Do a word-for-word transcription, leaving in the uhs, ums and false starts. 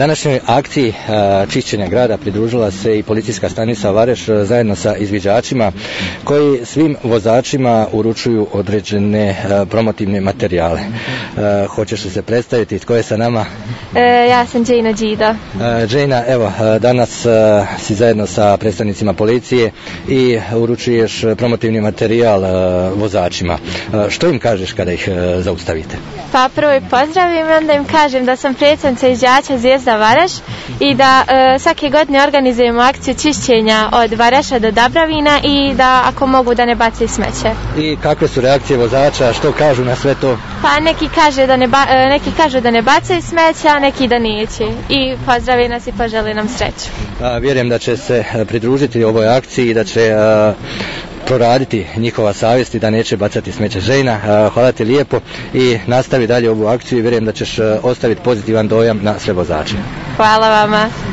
Današnjoj akciji čišćenja grada pridružila se i policijska stanica Vareš zajedno sa izviđačima koji svim vozačima uručuju određene promotivne materijale. Hoćeš li se predstaviti? Tko je sa nama? E, ja sam Džejna Đido. Džejna, evo, danas si zajedno sa predstavnicima policije i uručuješ promotivni materijal vozačima. Što im kažeš kada ih zaustavite? Pa prvo ih pozdravim i onda im kažem da sam predstavnica izviđača Zvijezda Vareš i da e, svake godine organizujemo akciju čišćenja od Vareša do Dabravina i da ako mogu da ne bace smeće. I kakve su reakcije vozača, što kažu na sve to? Pa neki, kaže da ne ba, neki kažu da ne bacaju smeće, a neki da neće. I pozdravi nas i poželi nam sreću. A, vjerujem da će se pridružiti ovoj akciji i da će a, proraditi njihova savjest i da neće bacati smeće. Džejna, hvala ti lijepo i nastavi dalje ovu akciju i vjerujem da ćeš ostaviti pozitivan dojam na sve vozače. Hvala vama.